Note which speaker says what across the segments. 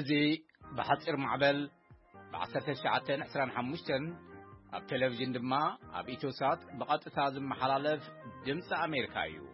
Speaker 1: زي بحصر معبل بعصرت شعاتين عسران حموشتن اب تلفزيون دما اب إيتوسات بقطع زم محلالف دمس أمريكايو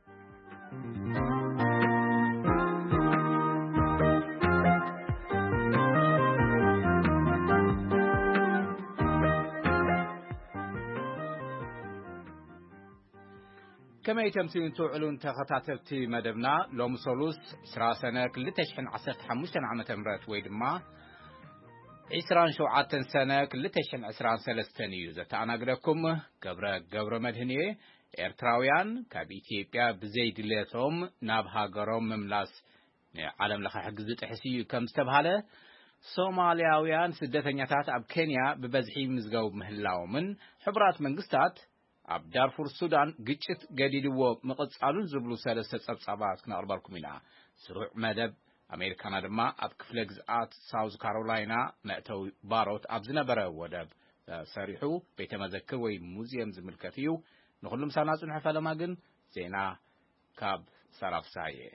Speaker 1: كما يتمثلون تعلون تخطاتبتي مدبنا لوم سولوس سراسنا كل تشحن عصرت حموشتن عامة مرات ويدما عسران شوعاتن سنة كل تشحن عسران سلستنيو زتانا قدكم قبر مدهنية إرتراويان كابيتيبيا بزيد ليتهم نابها قروم مملاس عالم لخا حقزت تحسيو كم استبهاله صومالياويان سدتنياتات اب كينيا ببزحي مزقو مهلاو من حبرات منقستات اب دارفور السودان قجت قديدو مقصالون زبلو سالسة صبصابات كنا أربالكم هنا سروع مدب أمريكانا دما اب كفلقزات ساوز كارولاينا مأتو باروت اب زنبرا ودب ساريحو بيت مذكر وي موزيوم زملكتيو نخلهم ساناسون حفالة ماقن زينا كاب سراف سايه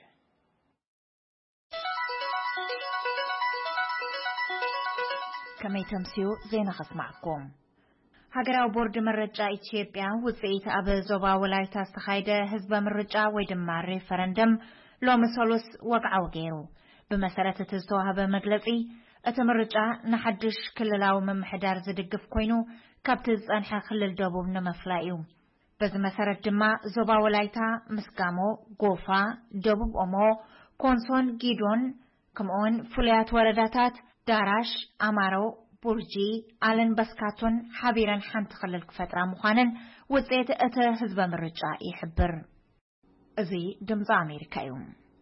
Speaker 2: كما يتمسيو زينا خسمعكم هاجراو بورد مرجع إثيوبيا وزيت أب زوبا ولايتا استخايدة حزب مرجع ويدمار ريفرندم لو مسولوس وقعو غيرو بمسارة تزوها بمجلسي اتمرجع نحدش كللاو ممحدار زدقف كوينو كابتز أنحا خلل دوبو نمفلايو بز مسارة دما زوبا ولايتا مسقامو غوفا دوبو أمو كونسون جيدون كمون فليات ورداتات داراش أمارو بورجي آلن بسكاتون حبيران حانت خلل كفترة مخانن وزيت حزب مرجع يحبر ازي دمز أمريكايو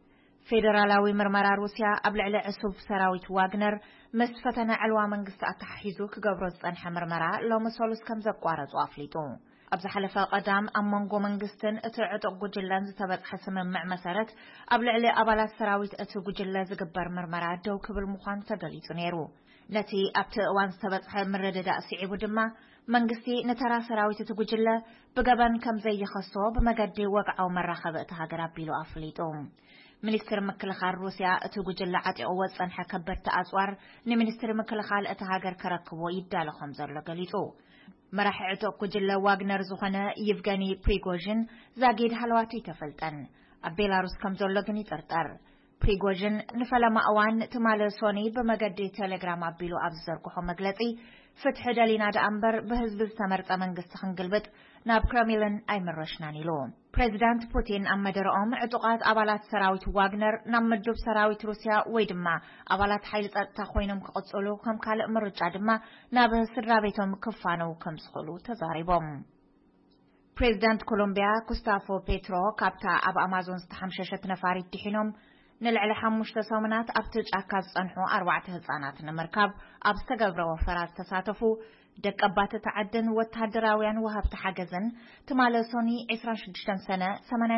Speaker 2: فيدرالاوي مرمرا روسيا قبل على عصوب سراويت واغنر مسفتنا علوا منقصة التحيزو كقبرز أنحى مرمرا لو مسولوس كم زقوارز وافليتو أبز حلفة قدام أمانغو منقستن اتعطق جلان زتبت حسم مع مسارت قبل على أبالات سراويت اتعطق جلان زقبر مرمرا دو كبل مخان تقليتو نيرو نتي أبت وان سبت مرد دأسي ودما منقسي نترى سراويت تقجلة بقبان كم زي خصو بمقدي وقعو مرة خبأتها قرابيلو أفليتهم منستر مكلخال روسيا تقجلة عطي أوز أنحا كبرت أزوار نمنستر مكلخال أتهاجر كركبو يدال خمزر لقليتو مراح عطو قجلة واغنر زخنا يفغاني بريغوجين زاقيد حلواتي تفلتن أبيلاروس كمزر لقني ترتر بريغوجين نفلما أوان تمال سوني بمقدي تليجرام أبيلو أبزر كحو مقلتي فتح دالينا دا أمبر بهزب استمرت أمنقست خنقلبت ناب كراميلن أي مرشناني لو بريزيدنت بوتين أمدر عطقات أبالات سراويت واغنر نمدوب سراويت روسيا ويدما أبالات حيلت أتاخوينم كقصولو كم كال مرجع دما ناب سرابيتهم كفانو كم سخلو تزاريبهم بريزيدنت كولومبيا كوستافو بيترو كابتا أب أمازون ستحمششت نفاري تحينهم نلعل حموش تسامنات أبتج أكاز أنحو 4 هزانات نمركب أبستقبر وفرات تساتفو دك أبات تعدن وتهدراويان وهبت حجزن تمالسوني 26 سنة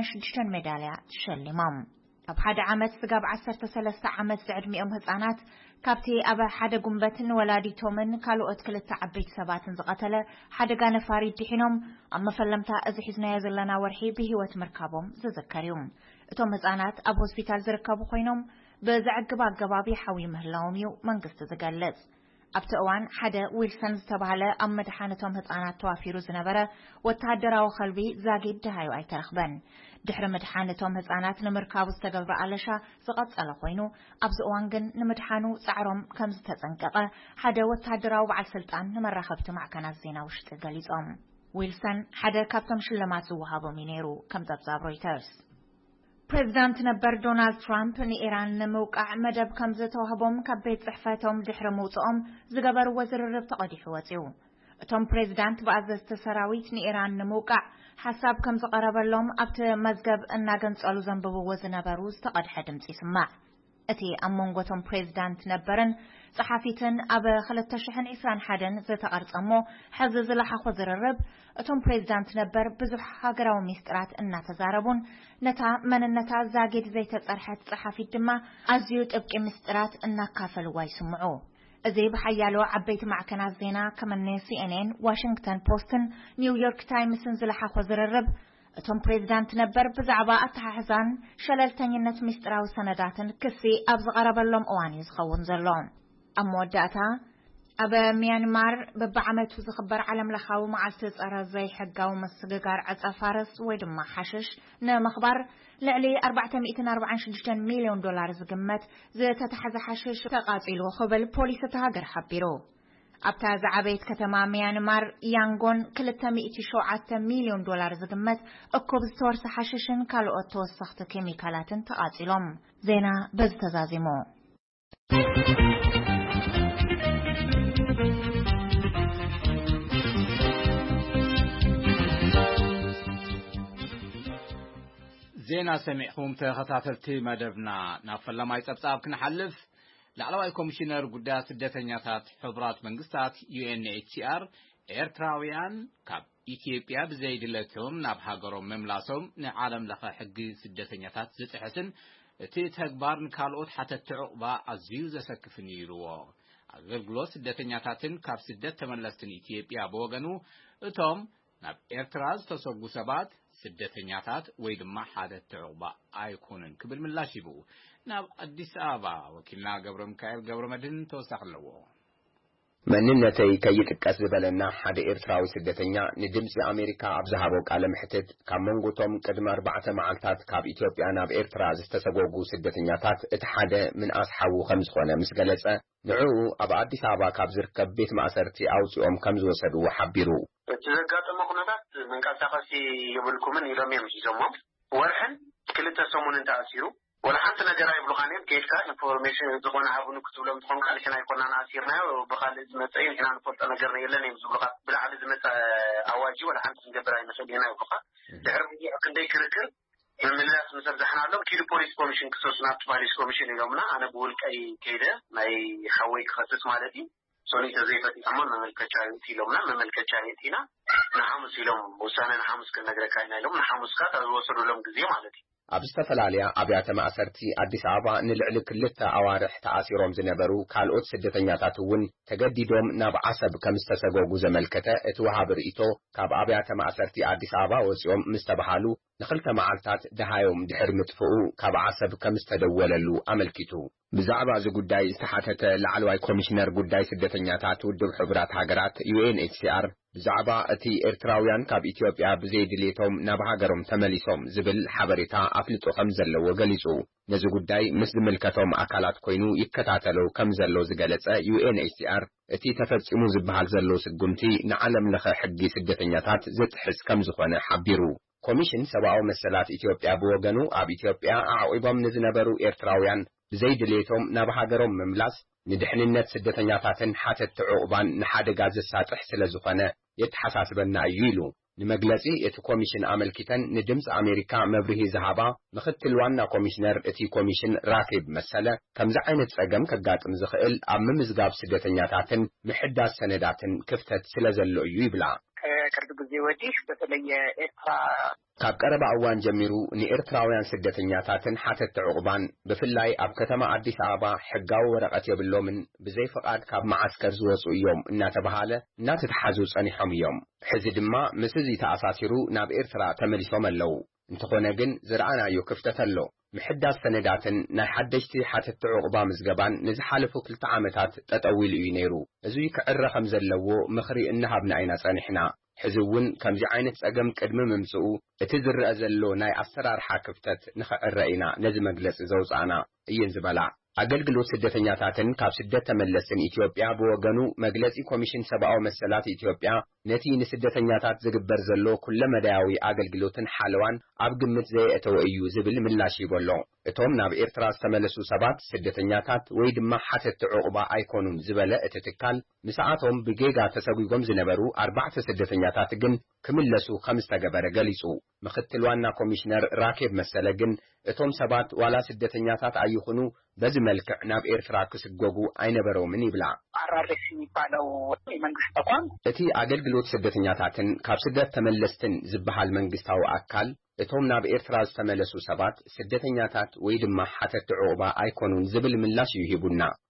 Speaker 2: 86 ميدالية تشلمام أب حدا عمت سقاب 13 عمت سعد 100 هزانات كابتي أبا حدا قنبتن ولادي تومن كالو أتكلت تعبيت سباتن زغتله حدا قان فاريد دحينهم أما فلمتا أزحزنا يزلنا ورحي بهوة مركبهم زذكريهم اتوم هزانات أب هوسبيتال زركبو خوينهم بزعقبا قبابي حوي مهلاوميو منقست زقلت أبتأوان حدا ويلسن زتبهاله أم مدحانتهم هزانات توافيرو زنبرة وتهدرا وخلبي زاقيد دهايو أي ترخبن دحر مدحانتهم هزانات نمركابو استقبر علشا زغط على خوينو أبزأوانقن نمدحانو سعرهم كم زتزنقق حدا وتهدرا وبعل سلطان نمرخبت مع كان الزينا وشتقاليز ويلسن حدا كابتم شلمات زوهابو مينيرو كم زبزاب رويترز بريزيدنت نبر دونالد ترامب نيران نموقع مدب كم زتوهبهم كبيت صحفاتهم دحر موطئهم زقبر وزر الربط قديح وزيو اتوم بريزيدنت بأزز تسراويت نيران نموقع حساب كم زقرب اللهم ابت مزقب الناقن سألو زنببو وزنبروز تقد حدمت يسمع اتي امونغوتهم بريزيدنت نبرن صحافيتن أب خلت تشحن إسران حدن زي تقرص أمو حزز لحا خزر الرب اتوم بريزيدنت نبر بزح هاقراو ميسترات إنا تزاربون نتا من النتا زاقيد زي تترحت صحافي دما أزيوت ابكي ميسترات إنا كافل وايسمعو ازي بحيالو عبيت مع كناز زينا كمان CNN واشنطن بوستن نيويورك تايمز زلحا خزر الرب እቶም ፕሬዝዳንት ነበር ብዛዕባ ኣተሓሕዛን ሸለልተኝነት ምስጢራዊ ሰነዳትን ክሲ ኣብ ዝቐረበሎም እዋን እዩ ዝኸውን ዘሎ ኣብ መወዳእታ ኣብ ሚያንማር በብዓመቱ ዝኽበር ዓለም ለኻዊ መዓልቲ ጸረ ዘይሕጋዊ መስግጋር ዕፀ ፋረስ ወይ ድማ ሓሽሽ ንምኽባር ልዕሊ 446 ሚልዮን ዶላር ዝግመት ዝተታሕዘ ሓሽሽ ተቓጺሉ ክብል ፖሊስ እቲ ሃገር ሓቢሩ ኣብታ ዝዓበየት ከተማ ሚያንማር ያንጎን 207 ሚልዮን ዶላር ዝግመት እኩብ ዝተወርሰ ሓሽሽን ካልኦት ተወሰኽቲ ኬሚካላትን ተቓጺሎም ዜና በዝተዛዚሙ
Speaker 1: ዜና ሰሚዕኩም ተኸታተልቲ መደብና ናብ ፈላማይ ጸብጻብ ክንሓልፍ ላዕለዋይ ኮሚሽነር ጉዳያት ስደተኛታት ሕቡራት መንግስታት UNHCR ኤርትራውያን ካብ ኢትዮጵያ ብዘይድለቶም ናብ ሃገሮም መምላሶም ንዓለም ለኸ ሕጊ ስደተኛታት ዝጥሕስን እቲ ተግባር ንካልኦት ሓተት ዕቑባ ኣዝዩ ዘሰክፍን ይብልዎ ኣገልግሎት ስደተኛታትን ካብ ስደት ተመለስትን ኢትዮጵያ ብወገኑ እቶም ናብ ኤርትራ ዝተሰጉ ሰባት ስደተኛታት ወይ ድማ ሓተት ዕቑባ ኣይኮኑን ክብል ምላሽ ይቡ ናብ አዲስ አበባ ወኪልና ገብረ ሚካኤል ገብረ መድህን ተወሳኽለዎ
Speaker 3: መንነተይ ከይጥቀስ ዝበለና ሓደ ኤርትራዊ ስደተኛ ንድምፂ አሜሪካ ኣብዝሃቦ ቃለ ምሕትት ካብ መንጎቶም ቅድመ 4 መዓልታት ካብ ኢትዮጵያ ናብ ኤርትራ ዝተሰጎጉ ስደተኛታት እቲ ሓደ ምን ኣስሓቡ ከም ዝኾነ ምስ ገለጸ ንዕኡ ኣብ አዲስ አበባ ካብ ዝርከብ ቤት ማእሰርቲ ኣውፅኦም ከም ዝወሰድዎ ሓቢሩ
Speaker 4: እቲ ዘጋጠመ ኩነታት መንቀሳቐሲ የብልኩምን ኢሎም እዮም ሒዞሞም ወርሕን ክልተ ሰሙንን ተኣሲሩ ولا حتى نجاري بلغانيم كيف كان information زخونا عبونك تقولهم تكون قال إحنا يكوننا عسيرنا وبخالد متين إحنا نفرط نجارنا يلا نمزبلغ بالعدد مت أواجي ولا حتى نجبر أي مسؤولين أو بخا تعرف كندي كركر من الناس مثل زحنا لهم كيلو بوليس كوميشن كسوسنا بوليس كوميشن يومنا أنا بقول أي كذا ما يخوي خصص مالتي سوني تزيفتي أمان ملكتشايتي لهمنا ملكتشايتينا نحمس لهم وسانا نحمس كنجار كاينا لهم نحمس كات وصلوا لهم جزية مالتي
Speaker 3: ኣብ ዝተፈላልያ ኣብያተ ማእሰርቲ አዲስ አበባ ንልዕሊ ክልተ ኣዋርሕ ተኣሲሮም ዝነበሩ ካልኦት ስደተኛታት እውን ተገዲዶም ናብ ዓሰብ ከም ዝተሰጎጉ ዘመልከተ እቲ ወሃብ ርእይቶ ካብ ኣብያተ ማእሰርቲ አዲስ አበባ ወፂኦም ምስ ተባሃሉ ንኽልተ መዓልታት ደሃዮም ድሕር ምጥፍኡ ካብ ዓሰብ ከም ዝተደወለሉ ኣመልኪቱ ብዛዕባ እዚ ጉዳይ ዝተሓተተ ላዕለዋይ ኮሚሽነር ጉዳይ ስደተኛታት ውድብ ሕቡራት ሃገራት UNHCR ብዛዕባ እቲ ኤርትራውያን ካብ ኢትዮጵያ ብዘይድሌቶም ናብ ሃገሮም ተመሊሶም ዝብል ሓበሬታ ኣፍልጦ ከም ዘለዎ ገሊጹ ነዚ ጉዳይ ምስ ዝምልከቶም ኣካላት ኮይኑ ይከታተሉ ከም ዘሎ ዝገለጸ UNHCR እቲ ተፈጺሙ ዝበሃል ዘሎ ስጉምቲ ንዓለም ለኸ ሕጊ ስደተኛታት ዝጥሕስ ከም ዝኾነ ሓቢሩ ኮሚሽን ሰብኣዊ መሰላት ኢትዮጵያ ብወገኑ ኣብ ኢትዮጵያ ኣዕቂቦም ንዝነበሩ ኤርትራውያን ብዘይድሌቶም ናብ ሃገሮም መምላስ ንድሕንነት ስደተኛታትን ሓተት ዕቑባን ንሓደጋ ዘሳጥሕ ስለ ዝኾነ የተሓሳስበና እዩ ኢሉ ንመግለጺ እቲ ኮሚሽን ኣመልኪተን ንድምፂ ኣሜሪካ መብርሂ ዝሃባ ምክትል ዋና ኮሚሽነር እቲ ኮሚሽን ራኬብ መሰለ ከምዚ ዓይነት ጸገም ከጋጥም ዝኽእል ኣብ ምምዝጋብ ስደተኛታትን ምሕዳስ ሰነዳትን ክፍተት ስለ ዘሎ እዩ ይብላ
Speaker 5: ከቅርብ ጊዜ ወዲህ በተለየ ኤርትራ
Speaker 3: ካብ ቀረባ እዋን ጀሚሩ ንኤርትራውያን ስደተኛታትን ሓተት ዕቑባን ብፍላይ ኣብ ከተማ አዲስ አበባ ሕጋዊ ወረቐት የብሎምን ብዘይ ፍቃድ ካብ ማዓስከር ዝወፁ እዮም እናተባሃለ እናተተሓዙ ጸኒሖም እዮም ሕዚ ድማ ምስ እዚ ተኣሳሲሩ ናብ ኤርትራ ተመሊሶም ኣለዉ እንተኾነ ግን ዝረኣናዮ ክፍተት ኣሎ ምሕዳስ ሰነዳትን ናይ ሓደሽቲ ሓተት ዕቑባ ምዝገባን ንዝሓለፉ 2 ዓመታት ጠጠዊሉ እዩ ነይሩ እዚ ክዕረ ከም ዘለዎ ምኽሪ እናሃብና ኢና ጸኒሕና ሕዚ እውን ከምዚ ዓይነት ጸገም ቅድሚ ምምጽኡ እቲ ዝርአ ዘሎ ናይ ኣሰራርሓ ክፍተት ንኽዕረ ኢና ነዚ መግለጺ ዘውፃእና እየን ዝበላ አገልግሎት ስደተኛታትን ካብ ስደት ተመለስን ኢትዮጵያ ብወገኑ መግለጺ ኮሚሽን ሰብኣዊ መሰላት ኢትዮጵያ ነቲ ንስደተኛታት ዝግበር ዘሎ ኩለ መዳያዊ አገልግሎትን ሓለዋን ኣብ ግምት ዘየእተወ እዩ ዝብል ምላሽ ይበሎ እቶም ናብ ኤርትራ ዝተመለሱ ሰባት ስደተኛታት ወይ ድማ ሓተት ዕቑባ ኣይኮኑን ዝበለ እቲ ትካል ምስኣቶም ብጌጋ ተሰጉጎም ዝነበሩ 4 ስደተኛታት ግን ክምለሱ ከም ዝተገበረ ገሊጹ ምክትል ዋና ኮሚሽነር ራኬብ መሰለ ግን እቶም ሰባት ዋላ ስደተኛታት ኣይኹኑ በዚ መልክዕ ናብ ኤርትራ ክስጎጉ አይነበረውምን ይብላ
Speaker 5: አራርሲ የሚባለው የመንግስት ተቋም
Speaker 3: እቲ አገልግሎት ስደተኛታትን ካብ ስደት ተመለስትን ዝበሃል መንግስታዊ አካል እቶም ናብ ኤርትራ ዝተመለሱ ሰባት ስደተኛታት ወይ ድማ ሓተት ዕቑባ ኣይኮኑን ዝብል ምላሽ ይሂቡና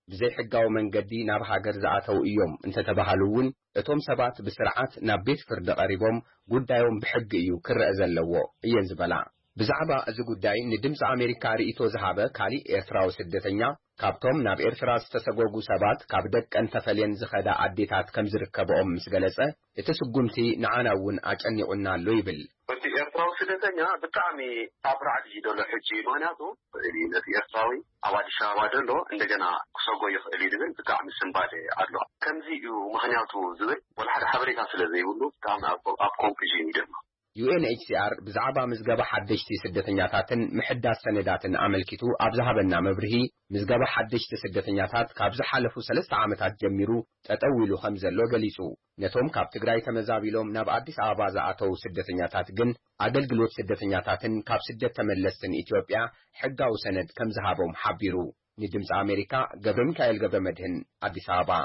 Speaker 3: بزي حقاو من قدي ناب هاجر زعاتو إيوم انت تبهالوون اتوم سبات بسرعات ناب بيت فرد قريبهم قدايوم بحق إيو كرأزن لوو إيان زبلا بزعبا أزو قداي ندمز أمريكا رئيتو زهابة كالي إرتراو سدتنيا كابتوم ناب إرتراس تساقوغو سبات كابدك أنت فلين زخدا عديتات كم زركبهم مسقلسة اتسقمتي نعاناون أجأني قلنا لويبل
Speaker 4: وانت إرتراو سدتنيا بتعمي أبرع جيدو لحجي ماناتو إلينا في إرتراوي أواد شاوادلو عندنا كسوغو يخلي دبل بتعمي سنبادي عدلو كم زيو مهنياتو زبل ولا حدا حبريكا سلزي ولو بتعمي أبقوم كجيني دمو
Speaker 3: UNHCR بزعبا مزقبة حدشتي سدتنياتاتن محدات سنداتن عملكتو أبزهابنا مبرهي مزقبة حدشتي سدتنياتات كابز حالفو 3 عامتات جميرو تتأويلو 5 لوغليسو نتوم كاب تقراي تمزابيلوم ناب عديس آبازا أتو سدتنياتات جن عدل قلوت سدتنياتاتن كاب سدت تملستن إثيوبيا حقاو سند كمزهابهم حبيرو ندمز أمريكا قبل ميكائيل قبل مدهن عديس آبا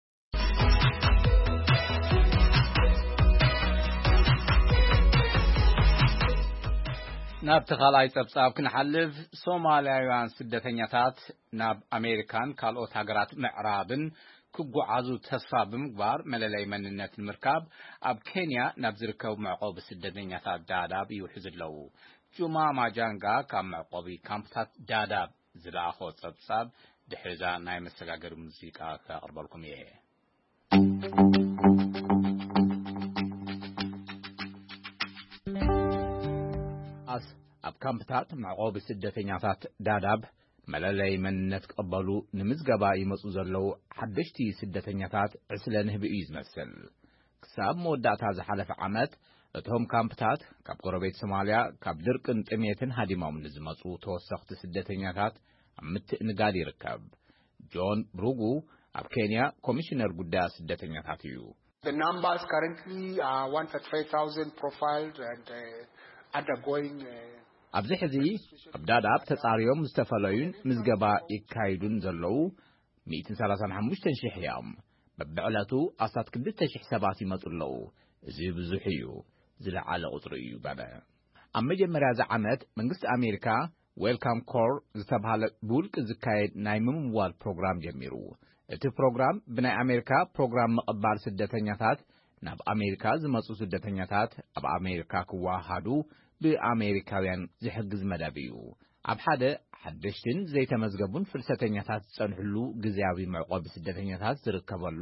Speaker 1: ناب تخالاي صبصاب كنحلف ሶማሊያውያን ስደተኛታት ናብ አሜሪካን ካልኦት ሃገራት ምዕራብን ክጓዓዙ ተስፋ ብምግባር መለለይ መንነትን ምርካብ ኣብ ኬንያ ናብ ዝርከቡ መዕቆቢ ስደተኛታት ዳዳብ ይውሕዝለው ጁማ ማጃንጋ ካብ መዕቆቢ ካምፕታት ዳዳብ ዝለኣኾ ጸብጻብ ድሕዛ ናይ መሰጋገሪ ሙዚቃ ከቕርበልኩም እየ ኣብ ካምፕታት መዕቆቢ ስደተኛታት ዳዳብ መለለይ መንነት ቀበሉ ንምዝገባ ይመጹ ዘለው ሓደሽቲ ስደተኛታት ዕስለ ንህቢ እዩ ዝመስል ክሳብ መወዳእታ ዝሓለፈ ዓመት እቶም ካምፕታት ካብ ጎረቤት ሶማልያ ካብ ድርቅን ጥሜትን ሃዲሞም ንዝመጹ ተወሰኽቲ ስደተኛታት ኣብ ምትእንጋድ ይርከብ ጆን ብሩጉ ኣብ ኬንያ ኮሚሽነር ጉዳይ ስደተኛታት እዩ
Speaker 6: The numbers currently are 135,000 profiled and undergoing
Speaker 1: ኣብዚ ሕዚ ኣብ ዳዳብ ተጻሪዮም ዝተፈለዩን ምዝገባ ይካይዱን ዘለው 135,000 እዮም በብዕለቱ ኣሳት 2,000 ሰባት ይመጹለው እዚ ብዙሕ እዩ ዝለዓለ ቁጥሪ እዩ ባለ ኣብ መጀመርያ ዓመት መንግስቲ ኣሜሪካ ዌልካም ኮር ዝተባሃለ ብውልቂ ዝካየድ ናይ ምምዋል ፕሮግራም ጀሚሩ እቲ ፕሮግራም ብናይ ኣሜሪካ ፕሮግራም መቐባል ስደተኛታት ናብ ኣሜሪካ ዝመጹ ስደተኛታት ኣብ ኣሜሪካ ክዋሃዱ ብኣሜሪካውያን ዝሕግዝ መደብ እዩ ኣብ ሓደ ሓደሽትን ዘይተመዝገቡን ፍልሰተኛታት ዝጸንሕሉ ግዝያዊ መዕቆቢ ስደተኛታት ዝርከበሉ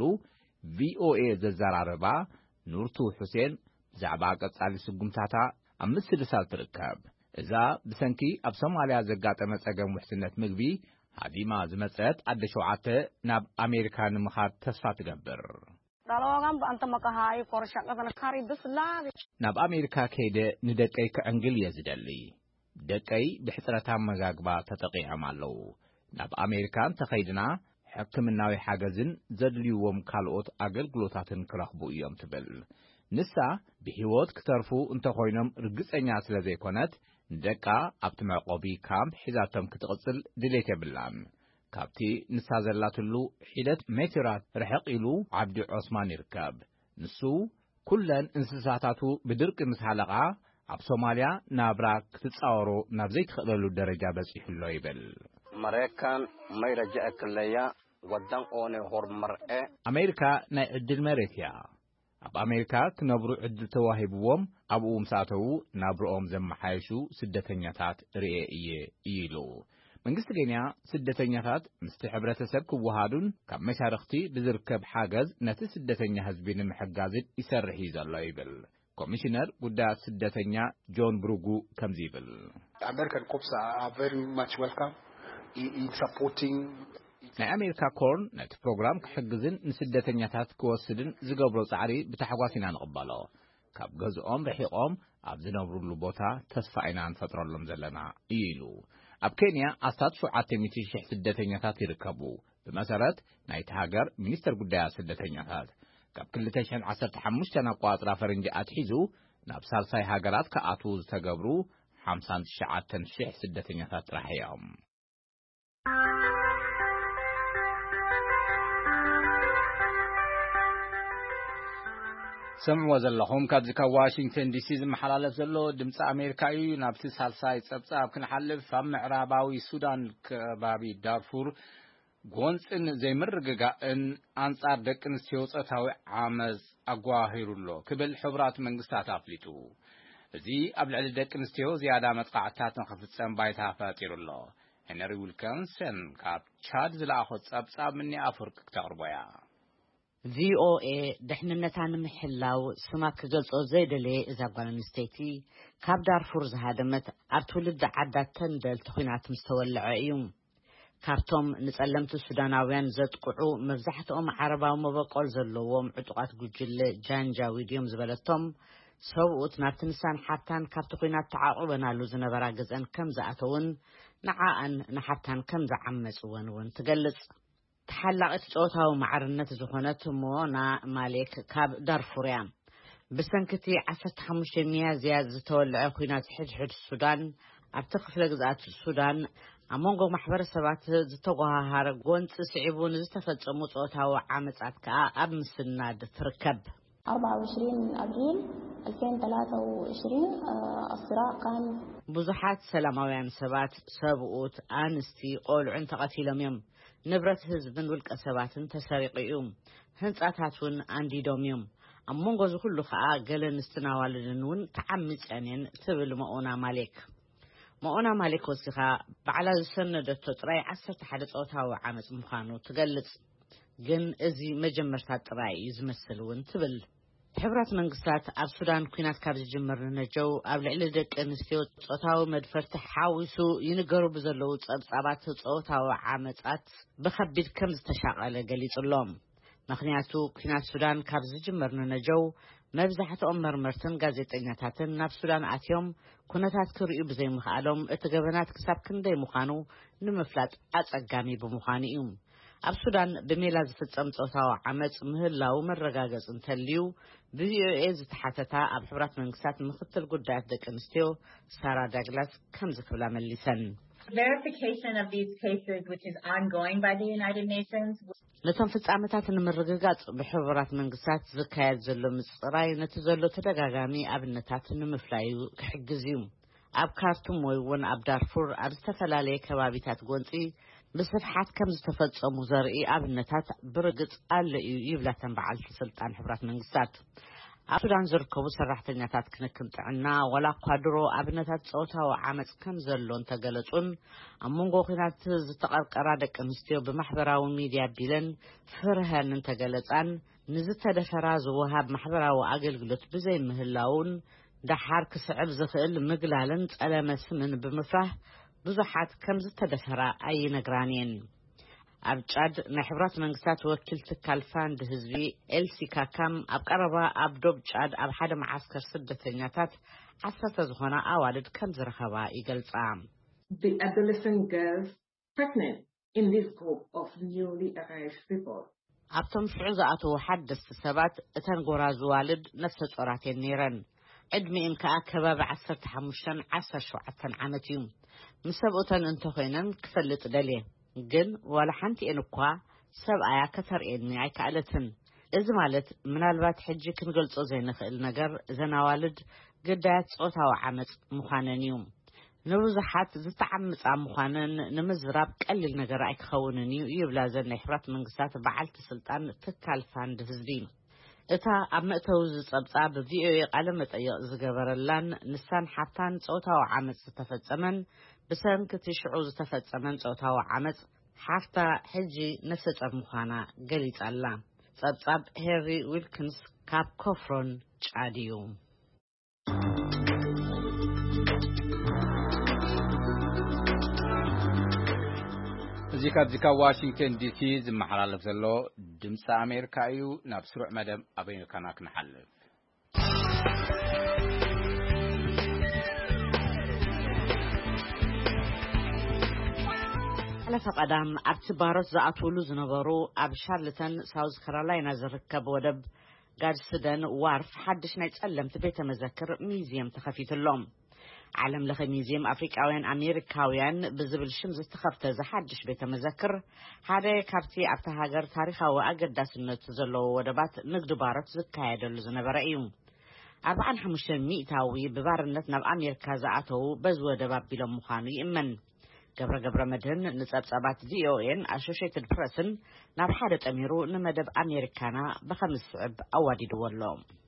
Speaker 1: ቪኦኤ ዘዘራረባ ኑርቱ ሁሴን ብዛዕባ ቀጻሊ ስጉምታታ ኣብ ምስልሳል ትርከብ እዛ ብሰንኪ ኣብ ሶማልያ ዘጋጠመ ጸገም ውሕስነት ምግቢ ሃዲማ ዝመጸት ኣደ ሸውዓተ ናብ ኣሜሪካ ንምኻድ ተስፋ ትገብር
Speaker 7: ዳሎጋም በአንተ መካሃይ ቆርሻቀተን ካሪ ብስላ
Speaker 1: ናብ ኣሜሪካ ከይደ ንደቀይ ከዕንግል የዝደሊ ደቀይ ብሕፅረታ መጋግባ ተጠቂዖም ኣለው ናብ ኣሜሪካን ተኸይድና ሕክምናዊ ሓገዝን ዘድልይዎም ካልኦት ኣገልግሎታትን ክረኽቡ እዮም ትብል ንሳ ብህይወት ክተርፉ እንተኾይኖም ርግጸኛ ስለ ዘይኮነት ደቃ ኣብቲ መዕቆቢ ካምፕ ሒዛቶም ክትቕጽል ድሌት የብላን ካብቲ ንሳ ዘላትሉ ሒደት ሜትራት ርሕቕ ኢሉ ዓብዲ ዑስማን ይርከብ ንሱ ኩለን እንስሳታቱ ብድርቂ ምስ ሃለቓ ኣብ ሶማልያ ናብራ ክትጻወሮ ናብ ዘይትኽእለሉ ደረጃ በፂሑሎ ይብል
Speaker 8: ማሬካን ማይረጃ ክለያ ወዳን ኦነ ሆርመርኤ
Speaker 1: ኣሜሪካ ናይ ዕድል መሬት እያ ኣብ ኣሜሪካ ክነብሩ ዕድል ተዋሂብዎም ኣብኡ ምሳተው ናብርኦም ዘመሓይሹ ስደተኛታት ርኤ እየ ኢሉ መንግስቲ ኬንያ ስደተኛታት ምስቲ ሕብረተሰብ ክወሃዱን ካብ መሻርክቲ ብዝርከብ ሓገዝ ነቲ ስደተኛ ህዝቢ ንምሕጋዝን ይሰርሕ ዘሎ ይብል ኮሚሽነር ጉዳይ ስደተኛ ጆን ብሩጉ ከምዚ ይብል
Speaker 6: American cops are very much welcome in supporting
Speaker 1: ናይ ኣሜሪካ ኮርን ነቲ ፕሮግራም ክሕግዝን ንስደተኛታት ክወስድን ዝገብሮ ጻዕሪ ብታሕጓስ ኢና ንቕበሎ ካብ ገዝኦም ረሒቖም ኣብ ዝነብሩሉ ቦታ ተስፋ ኢና ንፈጥረሎም ዘለና ኢሉ ኣብ ኬንያ ኣስታት 700,000 ስደተኛታት ይርከቡ ብመሰረት ናይቲ ሃገር ሚኒስተር ጉዳይ ስደተኛታት ካብ 2015 ኣቋጥራ ፈረንጂ ኣትሒዙ ናብ ሳልሳይ ሃገራት ከኣትዉ ዝተገብሩ 59,000 ስደተኛታት ጥራሕ እዮም سمعوا زلهم كذلك واشنطن دي سي محلالف زلو دمص امريكا يو نابتي سالساي صبصاب كنحلف فم معراباوي سودان كبابي دارفور ጎንጽን ዘይምርግጋእን አንጻር ደቅን ሲወጸታዊ ዓመዝ አጓሂሩሎ ክብል ሕብራት መንግስታት አፍሊጡ እዚ ኣብ ልዕሊ ደቅን ስቲዮ ዝያዳ መጥቃዕታት ንኽፍጸም ባይታ ፈጢሩሎ ሄነሪ ዊልኪንሰን ካብ ቻድ ዝለኣኾ ጸብጻብ ምኒ ኣፍርቅ ክተቕርቦያ
Speaker 9: VOA ድሕንነታ ንምሕላው ስማ ክገልጾ ዘይደለየ እዛ ጓል ኣንስተይቲ ካብ ዳርፉር ዝሃደመት ኣብ ትውልዲ ዓዳ ተንደል ኩናት ምስ ተወልዐ እዩ ካብቶም ንጸለምቲ ሱዳናውያን ዘጥቅዑ መብዛሕትኦም ዓረባዊ መበቆል ዘለዎም ዕጡቃት ጉጅለ ጃንጃዊድ ዝበለቶም ሰብኡት ናብቲ ንሳን ሓፍታን ካብቲ ኩናት ተዓቑበናሉ ዝነበራ ገዘን ከም ዝኣተውን ንዓኣን ንሓፍታን ከም ዝዓመፅወን እውን ትገልጽ ተሓላቂት ጾታዊ ማዕርነት ዝኾነት ሞና ማሌክ ካብ ዳርፉር እያ ብሰንኪቲ 15 ሚያዝያ ዝተወልዐ ኩናት ሕድሕድ ሱዳን ኣብቲ ክፍለ ግዝኣት ሱዳን ኣብ መንጎ ማሕበረሰባት ዝተጓሃረ ጎንፂ ስዒቡ ንዝተፈጸሙ ጾታዊ ዓመጻት ከዓ ኣብ ምስናድ ትርከብ
Speaker 10: 24 أبريل 2023 الصراع كان
Speaker 9: ብዙሓት ሰላማውያን ሰባት ሰብኡት ኣንስቲ ቆልዑን ተቐቲሎም እዮም ንብረት ህዝብን ውልቀ ሰባትን ተሰሪቑ እዩ ህንጻታቱን አንዲዶም እዮም ኣብ መንጎ ዝኩሉ ከዓ ገለ ኣንስትን ኣዋልድን እውን ተዓሚፀን ትብል መኦና ማሌክ ወሲኻ ባዕላ ዝሰነደቶ ጥራይ 11 ጾታዊ ዓመፅ ምዃኑ ትገልጽ ግን እዚ መጀመርታ ጥራይ ዝመስል እውን ትብል ሕብራት መንግስታት ኣብ ሱዳን ኩናት ካብ ዝጅምር ነጀው ኣብ ልዕሊ ደቂ ኣንስትዮ ጾታዊ መድፈርቲ ሓዊሱ ይንገሩ ብዘለዉ ጸብጻባት ጾታዊ ዓመጻት ብከቢድ ከም ዝተሻቐለ ገሊጹሎም ምክንያቱ ኩናት ሱዳን ካብ ዝጅምር ነጀው መብዛሕትኦም መርመርትን ጋዜጠኛታትን ናብ ሱዳን ኣትዮም ኩነታት ክርእዩ ብዘይምኽኣሎም እቲ ገበናት ክሳብ ክንደይ ምዃኑ ንምፍላጥ ኣጸጋሚ ብምዃኑ እዩ ኣብ ሱዳን ብሜላ ዝፍጸም ጾታዊ ዓመፅ ምህላው መረጋገጽ እንተልዩ ብቪኦኤ ዝተሓተታ ኣብ ሕብራት መንግስታት ምክትል ጉዳያት ደቂ ኣንስትዮ ሳራ ዳግላስ ከም ዝክብላ መሊሰን
Speaker 2: verification of these cases which is ongoing by the United Nations
Speaker 9: ነቶም ፍጻመታት ንምርግጋጽ ብሕብራት መንግስታት ዝካየድ ዘሎ ምጽራይ ነቲ ዘሎ ተደጋጋሚ ኣብነታት ንምፍላዩ ክሕግዝ እዩ ኣብ ካርቱም ወይ እውን ኣብ ዳርፉር ኣብ ዝተፈላለየ ከባቢታት ጎንፂ ብስፍሓት ከም ዝተፈጸሙ ዘርኢ ኣብነታት ብርግጽ ኣለ እዩ ይብላተን በዓልቲ ስልጣን ሕብራት መንግስታት ኣብ ሱዳን ዝርከቡ ሰራሕተኛታት ክንክን ጥዕና ወላ እኳ ድሮ ኣብነታት ጾታዊ ዓመፅ ከም ዘሎን ተገለጹን ኣብ መንጎ ኩናት ዝተቐርቀራ ደቂ ኣንስትዮ ብማሕበራዊ ሚድያ ቢለን ፍርሃንን ተገለጻን ንዝተደፈራ ዝወሃብ ማሕበራዊ ኣገልግሎት ብዘይ ምህላውን ዳሓር ክስዕብ ዝኽእል ምግላልን ጸለመ ስምን ብምፍራህ ብዙሓት ከም ዝተደፈራ ኣይነግራንየን ኣብ ጫድ ናይ ሕብራት መንግስታት ወኪል ትካል ፋንድ ህዝቢ ኤልሲካ ካም ኣብ ቀረባ ኣብ ዶብ ጫድ ኣብ ሓደ ማዓስከር ስደተኛታት 10 ዝኾና ኣዋልድ ከም ዝረኸባ ይገልጻ
Speaker 11: The adolescent girls pregnant in this group of newly arrived people
Speaker 9: ኣብቶም ሽዑ ዝኣተዉ ሓደስቲ ሰባት እተን ጎራዙ ዋልድ ነፍሰ ጾራት ነይረን ዕድሚአን ከዓ ከባቢ 15-17 ዓመት እዩ ምስ ሰብኡተን እንተኾይነን ክፈልጥ ደልየ ግን ወላ ሓንቲአን እኳ ሰብኣያ ከተርእየኒ ኣይከኣለትን እዚ ማለት ምናልባት ሕጂ ክንገልጾ ዘይንኽእል ነገር እዘን ኣዋልድ ግዳያት ጾታዊ ዓመፅ ምዃነን እዩ ንብዙሓት ዝተዓምፃ ምዃነን ንምዝራብ ቀሊል ነገር ኣይክኸውንን እዩ ይብላ ዘን ናይ ሕብራት መንግስታት በዓልቲ ስልጣን ትካል ፋንድ ህዝቢ እታ ኣብ መእተዊ ዝጸብጻብ ብቪኦኤ ቃለ መጠይቕ ዝገበረላን ንሳን ሓፍታን ጾታዊ ዓመፅ ዝተፈጸመን ብሰንኪቲ ሽዑ ዝተፈጸመን ጾታዊ ዓመፅ ሓፍታ ሕጂ ነፍሰ ጡር ምዃና ገሊጻላ ጸብጻብ ሄሪ ዊልኪንስ ካብ ኮፍሮን ጫድ እዩ
Speaker 1: እዚ ካብ ዋሽንግተን ዲሲ ዝመሓላለፍ ዘሎ ድምፂ ኣሜሪካ እዩ ናብ ስሩዕ መደብ ኣበይንካና ክንሓልፍ ሓለፈ ቀዳም ኣብቲ ባሮት ዝኣትውሉ ዝነበሩ ኣብ ሻርልተን ሳውዝ ካሮላይና ዝርከብ ወደብ ጋድስደን ዋርፍ ሓድሽ ናይ ጸለምቲ ቤተ መዘክር ሚዝየም ተኸፊትሎም ዓለም ለኸ ሚዝየም ኣፍሪቃውያን ኣሜሪካውያን ብዝብል ሽም ዝተኸፍተ ዝሓድሽ ቤተ መዘክር ሓደ ካብቲ ኣብቲ ሃገር ታሪኻዊ ኣገዳስነት ዘለዎ ወደባት ንግዲ ባሮት ዝካየደሉ ዝነበረ እዩ 45 ሚእታዊ ብባርነት ናብ ኣሜሪካ ዝኣተዉ በዚ ወደብ ኣቢሎም ምዃኑ ይእመን
Speaker 9: ገብረ መድህን ንጸብጻባት ቪኦኤን አሶሺየትድ ፕሬስን ናብ ሓደ ጠሚሩ ንመደብ ኣሜሪካና በኸምስ ስዕብ ኣዋዲድዎሎ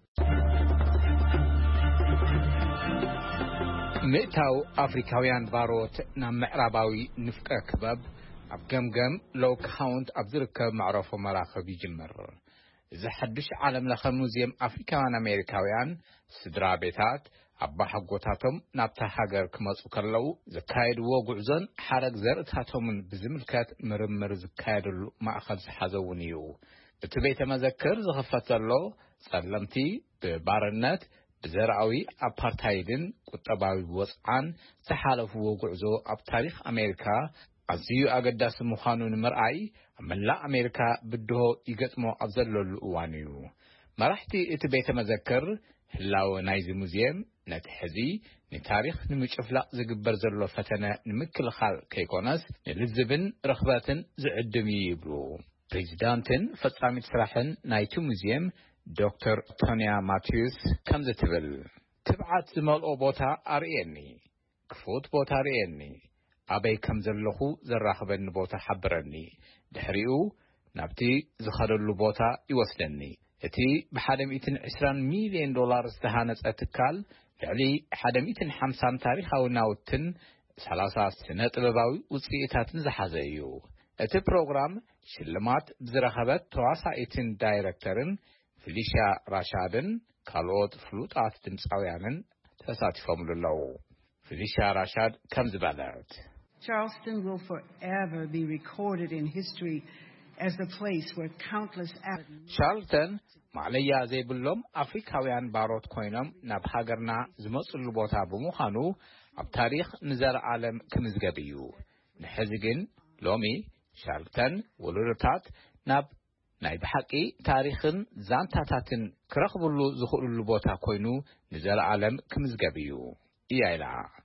Speaker 1: ምእታው አፍሪካውያን ባሮት ናብ ምዕራባዊ ንፍቀ ክበብ ኣብ ገምገም ሎው ካውንት ኣብ ዝርከብ ማዕረፎ መራኸቢ ይጅምር እዚ ሓድሽ ዓለም ለኸ ሙዚየም አፍሪካውያን አሜሪካውያን ስድራ ቤታት አባ ሓጎታቶም ናብታ ሃገር ክመጹ ከለው ዘካየድዎ ጉዕዞን ሓረግ ዘርእታቶምን ብዝምልከት ምርምር ዝካየደሉ ማእኸል ዝሓዘውን እዩ እቲ ቤተ መዘክር ዝኽፈት ዘሎ ጸለምቲ ብባርነት ብዘርአዊ አፓርታይድን ቁጠባዊ ወጽዓን ዝሓለፍዎ ጉዕዞ ኣብ ታሪኽ አሜሪካ ኣዝዩ ኣገዳሲ ምዃኑ ንምርኣይ ኣብ መላእ አሜሪካ ብድሆ ይገጥሞ ኣብ ዘለሉ እዋን እዩ መራሕቲ እቲ ቤተ መዘክር ህላው ናይዚ ሙዚየም ነቲ ሕዚ ንታሪኽ ንምጭፍላቕ ዝግበር ዘሎ ፈተነ ንምክልኻል ከይኮነስ ንልዝብን ረኽበትን ዝዕድም ይብሉ ፕሬዚዳንትን ፈጻሚት ስራሕን ናይቲ ሙዚየም ዶክተር ቶኒያ ማቲዩስ ከም ዝትብል ትብዓት ዝመልኦ ቦታ ኣርእየኒ ክፉት ቦታ ኣርእየኒ ኣበይ ከም ዘለኹ ዘራኽበኒ ቦታ ሓብረኒ ድሕሪኡ ናብቲ ዝኸደሉ ቦታ ይወስደኒ እቲ ብ$120 ሚልዮን ዝተሃነጸ ትካል ልዕሊ 150 ታሪኻዊ ናውትን 30 ስነ ጥበባዊ ውጽኢታትን ዝሓዘ እዩ እቲ ፕሮግራም ሽልማት ብዝረኸበት ተዋሳኢትን ዳይሬክተርን ፊሊሺያ ራሻድን ካልኦት ፍሉጣት ድምፃውያንን ተሳቲፎምሉ ኣለዉ ፊሊሺያ ራሻድ ከም ዝበለት
Speaker 12: Charleston will forever be recorded in history as the place where countless
Speaker 1: Charleston ማዕለያ ዘይብሎም አፍሪካውያን ባሮት ኮይኖም ናብ ሃገርና ዝመጹሉ ቦታ ብምዃኑ ኣብ ታሪኽ ንዘለዓለም ክምዝገብ እዩ ንሕዚ ግን ሎሚ ሻርልተን ወለዶታት ናብ ናይ ብሓቂ ታሪኽን ዛንታታትን ክረኽብሉ ዝኽእሉሉ ቦታ ኮይኑ ንዘለዓለም ክምዝገብ እዩ ኢላ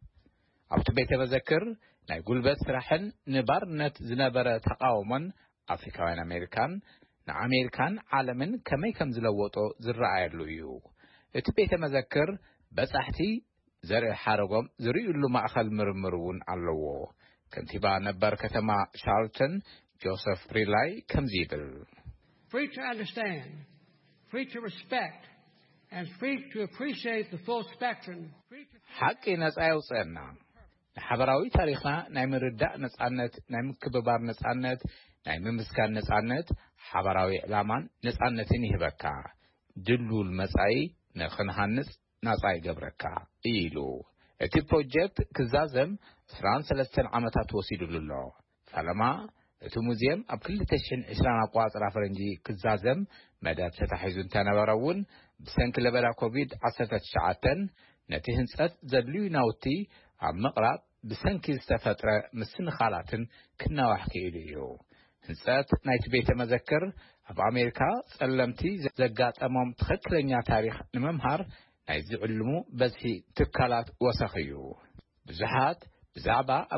Speaker 1: ኣብቲ ቤተ መዘክር ናይ ጉልበት ስራሕን ንባርነት ዝነበረ ተቃውሞን አፍሪካውያን አሜሪካን ንአሜሪካን ዓለምን ከመይ ከም ዝለወጦ ዝረኣየሉ እዩ እቲ ቤተ መዘክር በጻሕቲ ዘርኢ ሓረጎም ዝርእዩሉ ማእኸል ምርምር እውን ኣለዎ ከንቲባ ነበር ከተማ ሻርልተን ጆሴፍ ፕሪላይ ከምዚ ይብል
Speaker 13: Free to understand, free to respect, and free to appreciate the full spectrum.
Speaker 1: ሓቂ ነፃ ይውፅአና ንሓበራዊ ታሪኽና ናይ ምርዳእ ነፃነት ናይ ምክብባር ነፃነት ናይ ምምስካን ነፃነት ሓበራዊ ዕላማን ነፃነትን ይህበካ ድሉል መጻኢ ንኽንሃንጽ ነፃ ይገብረካ ኢሉ እቲ ፕሮጀክት ክዛዘም 23 ዓመታት ወሲዱሉ ኣሎ ፈለማ እቲ ሙዚየም ኣብ 2020 ኣቋጽራ ፈረንጂ ክዛዘም መደብ ተታሒዙ እንተነበረውን ብሰንኪ ለበዳ ኮቪድ-19 ነቲ ህንጸት ዘድልዩ ናውቲ ኣብ ምቕራብ ብሰንኪ ዝተፈጥረ ምስንኻላትን ክናዋሕ ክኢሉ እዩ ህንጸት ናይቲ ቤተ መዘክር ኣብ አሜሪካ ጸለምቲ ዘጋጠሞም ትኽክለኛ ታሪኽ ንምምሃር ናይ ዝዕልሙ በዝሒ ትካላት ወሰኽ እዩ ብዙሓት ብዛዕባ ኣብ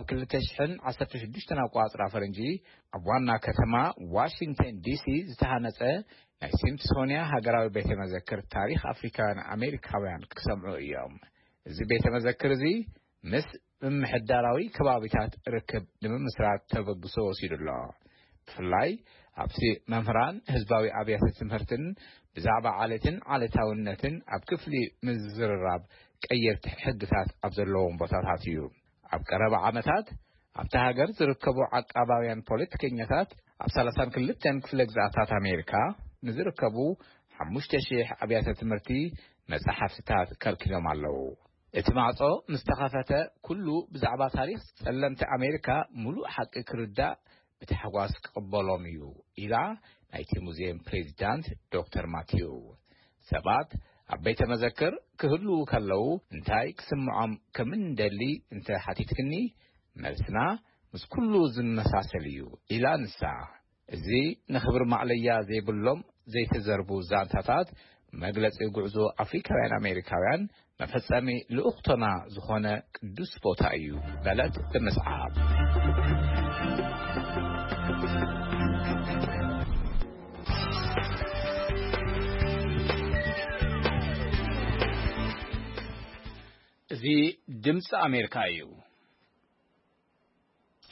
Speaker 1: 2016 ኣቋጽራ ፈረንጂ ኣብ ዋና ከተማ ዋሽንግተን ዲሲ ዝተሃነጸ ናይ ሲምፕሶንያ ሃገራዊ ቤተ መዘክር ታሪኽ አፍሪካውያን አሜሪካውያን ክሰምዑ እዮም እዚ ቤተ መዘክር እዚ ምስ ምምሕዳራዊ ከባቢታት ርክብ ንምስራት ተበግሶ ወሲዱሎ ብፍላይ ኣብቲ መምህራን ህዝባዊ ኣብያተ ትምህርትን ብዛዕባ ዓለትን ዓለታውነትን ኣብ ክፍሊ ምዝርራብ ቀየርቲ ሕግታት ኣብ ዘለዎም ቦታታት እዩ ኣብ ቀረባ ዓመታት ኣብቲ ሃገር ዝርከቡ ዓቃባውያን ፖለቲከኛታት ኣብ 32 ክፍለ ግዛኣታት አሜሪካ ንዝርከቡ 5000 ኣብያተ ትምህርቲ መጻሕፍትታት ከልኪሎም ኣለዉ እቲ ማዕጾ ምስተኸፈተ ኩሉ ብዛዕባ ታሪኽ ጸለምቲ አሜሪካ ሙሉእ ሓቂ ክርዳእ ብተሓጓስ ክቕበሎም እዩ ኢላ ናይቲ ሙዚየም ፕሬዚዳንት ዶክተር ማቲዩ ሰባት ኣብ ቤተ መዘክር ክህልው ከለው እንታይ ክስምዖም ከምንደሊ እንተ ሓቲትክኒ መልስና ምስ ኩሉ ዝመሳሰል እዩ ኢላ ንሳ እዚ ንኽብሪ ማዕለያ ዘይብሎም ዘይተዘርቡ ዛንታታት መግለጺ ጉዕዞ አፍሪካውያን አሜሪካውያን መፈጸሚ ልኡኽቶና ዝኾነ ቅዱስ ቦታ እዩ በለት ብምስዓብ እዚ ድምፂ አሜሪካ እዩ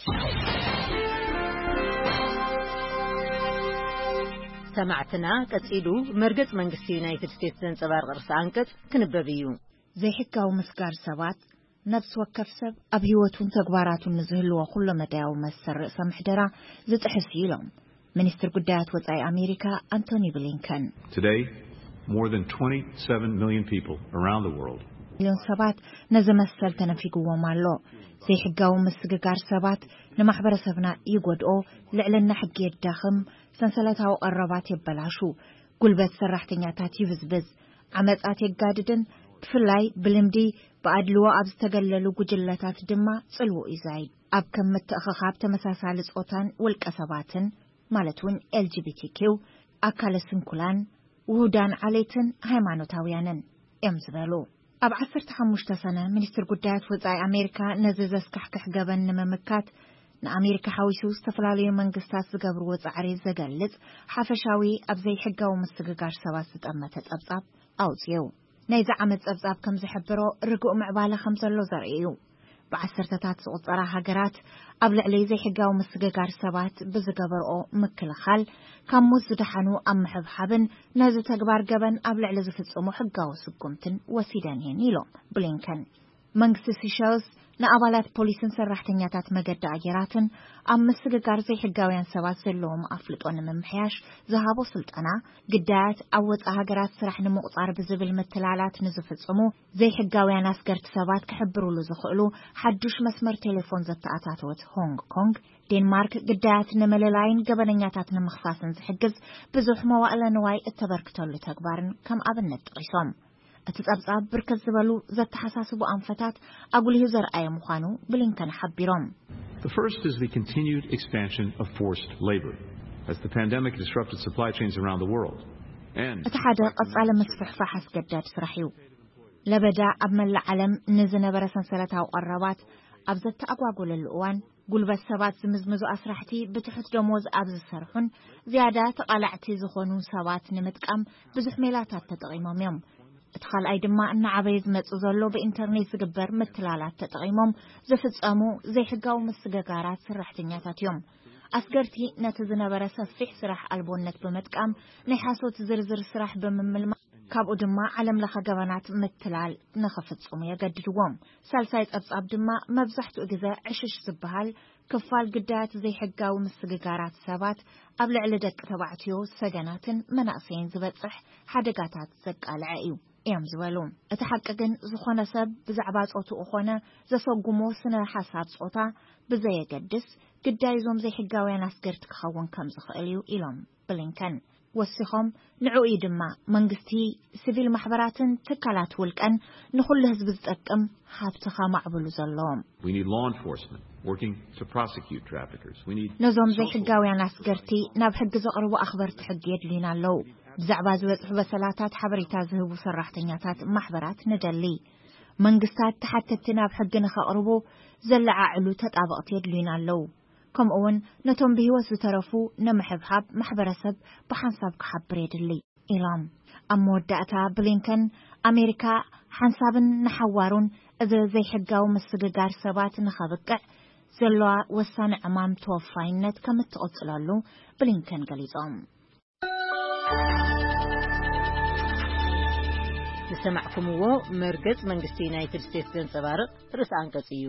Speaker 14: سمعتنا قصيدو مرقص መንግስቲ ዩናይትድ ስቴትስ ዘንጸባርቕ ርዕሰ አንቀጽ ክንበብ እዩ
Speaker 2: ዘይሕጋዊ ምስጋር ሰባት ነፍስ ወከፍ ሰብ ኣብ ህይወቱን ተግባራቱን ዝህልዎ ኩሉ መዳያዊ መሰር ርእሰ ምሕደራ ዝጥሕስ ኢሎም ሚኒስትር ጉዳያት ወጻኢ አሜሪካ አንቶኒ ብሊንከን
Speaker 15: Today, more than 27 million people around the world
Speaker 2: ሚሊዮን ሰባት ነዚ መሰል ተነፊግዎም ኣሎ ዘይሕጋዊ ምስግጋር ሰባት ንማሕበረሰብና ይጎድኦ ልዕልና ሕጊ የዳኽም ሰንሰለታዊ ቀረባት ይበላሹ ጉልበት ሰራሕተኛታት ይብዝብዝ ዓመጻት የጋድድን ብፍላይ ብልምዲ በአድልዎ ኣብ ዝተገለሉ ጉጅለታት ድማ ጽልው ይዛይ ኣብ ከም ምትእኽኻብ ተመሳሳሊ ጾታን ውልቀ ሰባትን ማለትውን LGBTQ ኣካለ ስንኩላን ውሁዳን ዓሌትን ሃይማኖታውያንን እዮም ዝበሉ ኣብ 15 ሰነ ሚኒስትር ጉዳያት ወጻኢ አሜሪካ ነዚ ዘስካሕክሕ ገበን ንምምካት ንአሜሪካ ሓዊሱ ዝተፈላለዩ መንግስታት ዝገብርዎ ጻዕሪ ዘገልጽ ሓፈሻዊ ኣብ ዘይሕጋዊ ምስግጋር ሰባት ዝጠመተ ጸብጻብ ኣውጽዩ ናይ ዓመት ጸብጻብ ከም ዝሕብሮ ርጉእ ምዕባለ ከም ዘሎ ዘርእዩ ብዓሰርተታት ዝቁጠራ ሃገራት ኣብ ልዕሊ ዘይሕጋዊ ምስግጋር ሰባት ብዝገበርኦ ምክልኻል ካብ ሞት ዝደሓኑ ኣብ ምሕብሓብን ነዚ ተግባር ገበን ኣብ ልዕሊ ዝፍጽሙ ሕጋዊ ስጉምትን ወሲደን እየን ኢሎም ብሊንከን መንግስቲ ሲሸልስ ንኣባላት ፖሊስን ሰራሕተኛታት መገዲ ኣየራትን ኣብ ምስግጋር ዘይሕጋውያን ሰባት ዘለዎም ኣፍልጦ ንምምሕያሽ ዝሃቦ ስልጠና ግዳያት ኣብ ወጻኢ ሃገራት ስራሕ ንምቁጻር ብዝብል ምትላላት ንዝፍጽሙ ዘይሕጋውያን ኣስገርቲ ሰባት ክሕብሩሉ ዝኽእሉ ሓዱሽ መስመር ቴሌፎን ዘተኣታተወት ሆንግ ኮንግ ዴንማርክ ግዳያት ንመለላይን ገበነኛታት ንምኽፋስን ዝሕግዝ ብዙሕ መዋእለ ንዋይ እተበርክተሉ ተግባርን ከም ኣብነት ጠቂሶም እትጸብጻብ ብርከት ዝበሉ ዘተሓሳስቡ አንፈታት አጉልህ ዘርአየ ምዃኑ ብሊንከን ሓቢሮም
Speaker 15: The first is the continued expansion of forced labor as the pandemic disrupted supply chains around the world and
Speaker 2: እተሓደ ቀጻለ መስፍሕፋሕ አስገዳድ ስራሕ እዩ ለበዳ ኣብ መላእ ዓለም ንዝነበረ ሰንሰለታዊ ቀረባት ኣብ ዘተኣጓጉለሉ እዋን ጉልበት ሰባት ዝምዝምዙ ኣስራሕቲ ብትሕት ደሞዝ ኣብ ዝሰርሑን ዝያዳ ተቃላዕቲ ዝኾኑ ሰባት ንምጥቃም ብዙሕ ሜላታት ተጠቂሞም እዮም እትኻልኣይ ድማ እናዓበይ ዝመጽእ ዘሎ በኢንተርኔት ዝግበር ምትላላት ተጠቂሞም ዝፍጸሙ ዘይሕጋዊ ምስግጋራት ሰራሕተኛታት እዮም ኣስገርቲ ነቲ ዝነበረ ሰፊሕ ስራሕ ኣልቦነት በመጥቃም ናይ ሓሶት ዝርዝር ስራሕ በመምልማ ካብኡ ድማ ዓለም ለኸ ገበናት ምትላል ንኽፍጽሙ የገድድዎም ሳልሳይ ጸብጻብ ድማ መብዛሕትኡ ግዜ ዕሽሽ ዝበሃል ክፋል ግዳያት ዘይሕጋዊ ምስግጋራት ሰባት ኣብ ልዕሊ ደቂ ተባዕትዮ ሰገናትን መናእሰይን ዝበጽሕ ሓደጋታት ዘቃልዐ እዩ እዮም ዝበሉ እቲ ሓቂ ግን ዝኾነ ሰብ ብዛዕባ ጾትኡ ኾነ ዘሰጉሞ ስነ ሓሳብ ጾታ ብዘየገድስ ግዳይዞም ዘይሕጋውያን ኣስገርቲ ክኸውን ከም ዝኽእል እዩ ኢሎም ብሊንከን ወሲኾም ንዕኡ ድማ መንግስቲ ሲቪል ማሕበራትን ትካላት ውልቀን ንኹሉ ህዝቢ ዝጠቅም ሃብቲ ከማዕብሉ ዘለዎም
Speaker 15: We need law enforcement working to prosecute traffickers. We need
Speaker 2: ነዞም ዘይሕጋውያን ኣስገርቲ ናብ ሕጊ ዘቕርቡ ኣኽበርቲ ሕጊ የድልዩና ኣለዉ ብዛዕባ ዝበጽሑ በሰላታት ሓበሬታ ዝህቡ ሰራሕተኛታት ማሕበራት ንደሊ መንግስታት ተሓተቲ ናብ ሕጊ ንኸቕርቡ ዘለዓዕሉ ተጣበቕቲ የድልዩና ኣለዉ ከምኡውን ነቶም ብህይወት ዝተረፉ ንምሕብሓብ ማሕበረሰብ ብሓንሳብ ክሓብር የድሊ ኢሎም ኣብ መወዳእታ ብሊንከን ኣሜሪካ ሓንሳብን ንሓዋሩን እዚ ዘይሕጋዊ ምስግጋር ሰባት ንኸብቅዕ ዘለዋ ወሳኒ ዕማም ተወፋይነት ከም እትቕጽለሉ ብሊንከን ገሊጾም
Speaker 14: ዝሰማዕኩምዎ መርገጽ መንግስቲ ዩናይትድ ስቴትስ ዘንጸባርቕ ርዕሰ አንቀጽ እዩ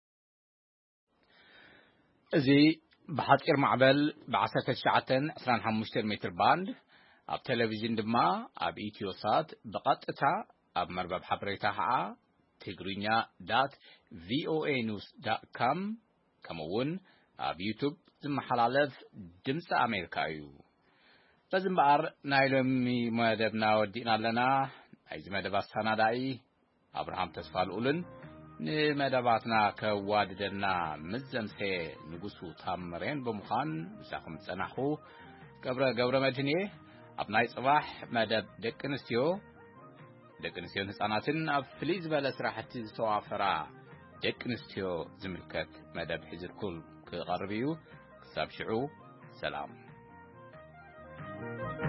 Speaker 1: እዚ ብሓፂር ማዕበል ብ1925 ሜትር ባንድ ኣብ ቴሌቪዥን ድማ ኣብ ኢትዮሳት ብቐጥታ ኣብ መርበብ ሓበሬታ ከዓ tigrinya.voanews.com ከምኡውን ኣብ ዩቱብ ዝመሓላለፍ ድምፂ ኣሜሪካ እዩ በዚ እምበኣር ናይ ሎሚ መደብና ወዲእና ኣለና ናይዚ መደብ ኣስተናዳኢ ኣብርሃም ተስፋልኡልን ንመደባትና ከዋድደና ምዘምሴ ንጉሱ ታምሬን ብምዃን ምሳኹም ፀናሑ ገብረ መድህን ኣብ ናይ ጽባሕ መደብ ደቂ ኣንስትዮን ህፃናትን ኣብ ፍልይ ዝበለ ስራሕቲ ዝተዋፈራ ደቂ ኣንስትዮ ዝምልከት መደብ ሒዝልኩም ክቐርብ እዩ ክሳብ ሽዑ ሰላም